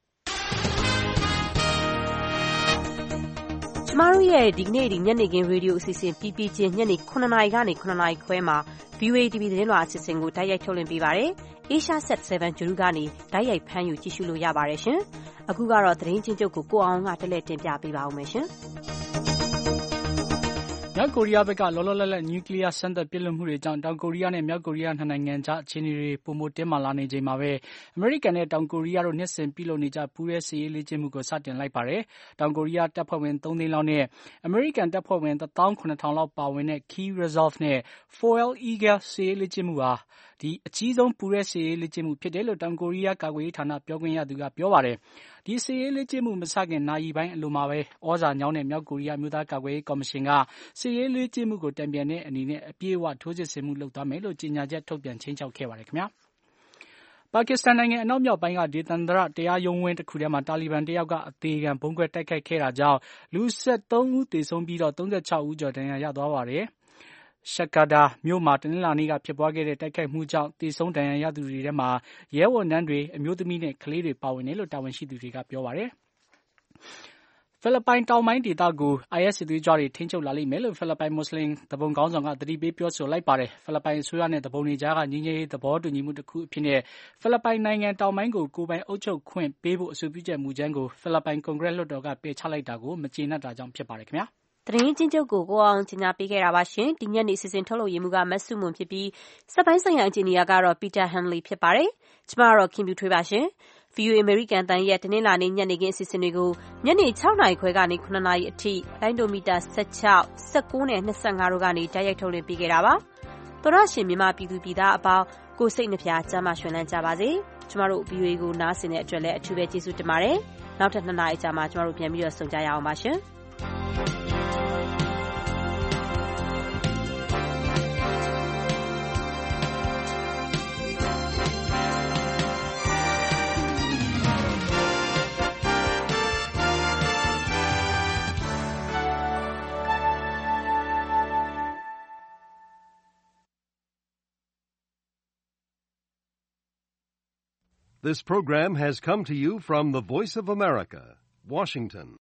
ကျမတို့ရဲ့ဒီကနေ့ညနေခင်းရေဒီယိုအစီအစဉ်ပြီးပြီးချင်းညနေ9:00 နာရီကနေ9:00 နာရီခွဲမှာ VOA TV သတင်းလွှာအစီအစဉ်ကိုတိုက်ရိုက်ထုတ်လွှင့်ပေးပါတယ်။ Asia Set 7 ဂြိုဟ်တုကနေတိုက်ရိုက်ဖမ်းယူကြည့်ရှုလို့ရပါတယ်ရှင်။အခုကတော့သတင်းချင်းချုပ်ကိုအောင်ကတက်လက်တင်ပြပေးပါဦးမယ်ရှင်။မြောက်ကိုရီးယားဘက်ကလောလောလတ်လတ်နျူကလ িয়ার စမ်းသပ်ပစ်လွှတ်မှုတွေကြောင့်တောင်ကိုရီးယားနဲ့မြောက်ကိုရီးယားနှစ်နိုင်ငံကြားအခြေအနေတွေပိုမိုတင်းမာလာနေချိန်မှာပဲအမေရိကန်နဲ့တောင်ကိုရီးယားတို့နှစ်စဉ်ပြုလုပ်နေကြပူးရဲစစ်ရေးလေ့ကျင့်မှုကိုစတင်လိုက်ပါတယ်။တောင်ကိုရီးယားတပ်ဖွဲ့ဝင်3 သိန်းလောက်နဲ့အမေရိကန်တပ်ဖွဲ့ဝင် 17000 လောက်ပါဝင်တဲ့ Key Resolve နဲ့ Foal Eagle စစ်ရေးလေ့ကျင့်မှုဟာအကြီးဆုံးပူးရဲစစ်ရေးလေ့ကျင့်မှုဖြစ်တယ်လို့တောင်ကိုရီးယားကာကွယ်ရေးဌာနပြောခွင့်ရသူကပြောပါတယ်။ဒီစစ်ရေးလေ့ကျင့်မှုမစခင်နာရီပိုင်းအလိုမှာပဲဩဇာညောင်းတဲ့မြောက်ကိုရီးယားမျိုးသားကာကွယ်ရေးကော်မရှင်ကစစ်ရေးလေ့ကျင့်မှုကိုတံပြန်တဲ့အနေနဲ့အပြည့်အဝထိုးစစ်ဆင်မှုလုပ်သွားမယ်လို့ကြေညာချက်ထုတ်ပြန်ချိန်ချောက်ခဲ့ပါတယ်ခင်ဗျာ။ပါကစ္စတန်နိုင်ငံအနောက်မြောက်ပိုင်းကဒေသန္တရတရားရုံးဝင်းတစ်ခုထဲမှာတာလီဘန်တယောက်ကအသေခံဗုံးခွဲတိုက်ခိုက်ခဲ့တာကြောင့်လူ73ဦးသေဆုံးပြီး36ဦးကျော်ဒဏ်ရာရသွားပါတယ်။ ရှက်ကာဒါမြို့မှာတနင်္လာနေ့ကဖြစ်ပွားခဲ့တဲ့တိုက်ခိုက်မှုကြောင့်သေဆုံးဒဏ်ရာရသူတွေထဲမှာရဲဝန်ထမ်းတွေအမျိုးသမီးနဲ့ကလေးတွေပါဝင်တယ်လို့တာဝန်ရှိသူတွေကပြောပါတယ်။ဖိလစ်ပိုင်တောင်ပိုင်းဒေသကို IS စစ်သွေးကြွတွေထိန်းချုပ်လာလိမ့်မယ်လို့ဖိလစ်ပိုင်မွတ်စလင်သူပုန်ခေါင်းဆောင်ကသတိပေးပြောဆိုလိုက်ပါတယ်။ဖိလစ်ပိုင်အစိုးရနဲ့သူပုန်တွေကြားကငြိမ်းချမ်းရေးသဘောတူညီမှုတစ်ခုအဖြစ်နဲ့ဖိလစ်ပိုင်နိုင်ငံတောင်ပိုင်းကိုကိုယ်ပိုင်အုပ်ချုပ်ခွင့်ပေးဖို့အဆိုပြုချက်မူကြမ်းကိုဖိလစ်ပိုင်ကွန်ဂရက်လွှတ်တော်ကပယ်ချလိုက်တာကိုမကျေနပ်တာကြောင့်ဖြစ်ပါတယ်ခင်ဗျာ။သတင်းချင်းချုပ်ကိုအောင်ကြီးညာပေးခဲ့တာပါရှင်။ဒီညနေစီစဉ်ထုတ်လုပ်ရေးမှုကမတ်စုမွန်ဖြစ်ပြီးစက်ပိုင်းဆိုင်ရာအင်ဂျင်နီယာကတော့ Peter Hamley ဖြစ်ပါတယ်။ကျမကတော့ခင်ဗျူထွေးပါရှင်။ VOA American တန်ရဲ့တနင်္လာနေ့ညနေခင်းအစီအစဉ်တွေကိုညနေ6:00 နာရီခွဲကနေ9:00 နာရီအထိလိုင်းဒိုမီတာ16, 19နဲ့25တို့ကနေတိုက်ရိုက်ထုတ်လွှင့်ပေးခဲ့တာပါ။သောရရှင်မြန်မာပြည်သူပြည်သားအပေါင်းကိုစိတ်နှဖျားကျမ်းမာရွှင်လန်းကြပါစေ။ကျမတို့ VOA ကိုနားဆင်တဲ့အတွက်လည်းအထူးပဲကျေးဇူးတင်ပါတယ်။နောက်ထပ်2 နာရီကြာမှကျမတို့ပြန်ပြီးတော့ဆုံကြရအောင်ပါရှင်။ This program has come to you from the Voice of America, Washington.